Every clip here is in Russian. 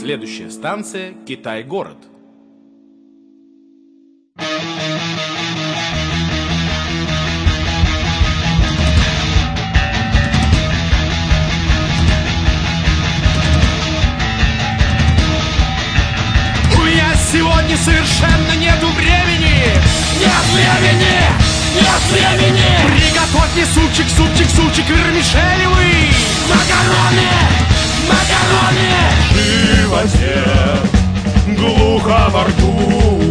Следующая станция – Китай-город. У меня сегодня совершенно нету времени! Нет времени! Нет времени! Приготовь мне супчик, супчик, супчик вермишелевый! Макароны! Макароны! В животе глухо во рту.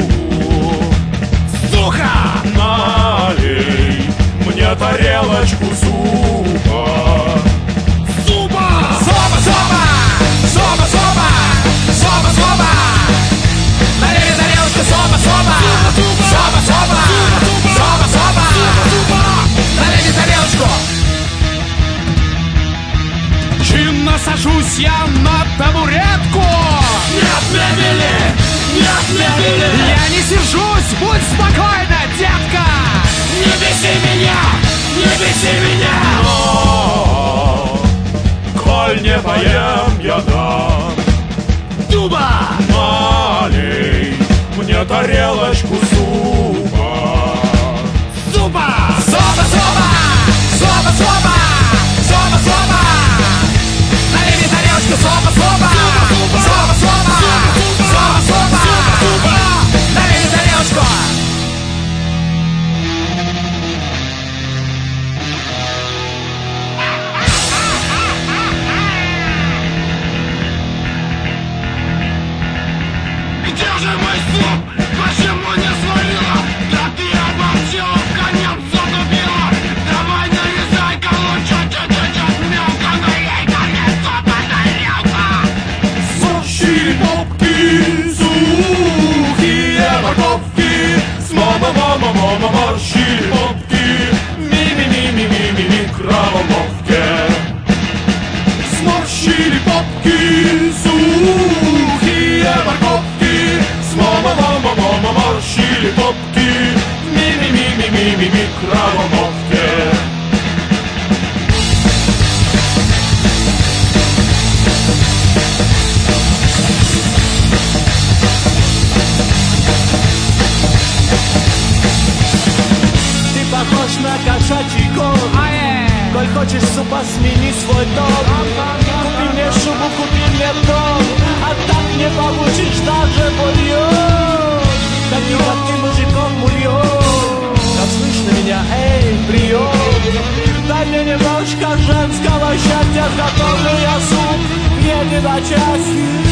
Сухо! Налей мне тарелочку супа. Супа! Соба, соба! Соба, соба! Соба, соба! Налей мне тарелочку соба, соба! Соба, соба! Соба, соба! Налей мне тарелочку! Чинно сажусь я на табуретку! Нет мебели! Нет мебели! Я не сержусь! Будь спокойна, детка! Не беси меня! Не беси меня! Но, коль не поем, я дам. Дуба! Налей мне тарелочку супа. Супа! Соба, соба! Соба, соба! Соба, соба! Налей мне тарелочку соба, соба! Соба, соба! Соба, соба! Налей мне тарелочку! Где же мой суп? Почему не сварила? Да ты оборчила, в конец затупила. Давай нарезай-ка лучше чуть-чуть мелко. Налей ко мне супа тарелка. Сморщили попки, сухие морковки. С мама-мама-мама морщили попки. Ми-ми-ми-ми-ми-ми микроволновке. Сморщили попки, сухие морковки. С мама-мама-мама морщили попки. Ми-ми-ми-ми-ми микроволновке. Ты похож на кошачий корм. Коль хочешь супа, смени свой дом. Купи мне шубу, купи мне дом. А так не получишь даже бульон. Таким как ты мужиком мульон. Как слышно меня, эй, прием. Дай мне немножко женского счастья. Готовлю я суп, мне не на части.